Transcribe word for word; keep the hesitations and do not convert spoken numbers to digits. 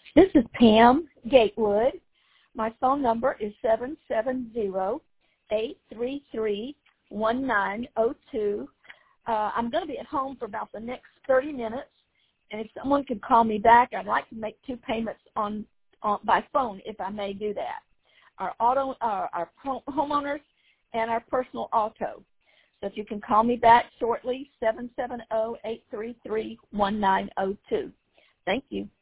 This is Pam Gatewood. My phone number is seven seven zero, eight three three, one nine zero two. Uh, I'm going to be at home for about the next thirty minutes, and if someone could call me back, I'd like to make two payments on, on by phone, if I may do that. Our auto, uh, our homeowners, and our personal auto. So if you can call me back shortly, seven seven zero, eight three three, one nine zero two. Thank you.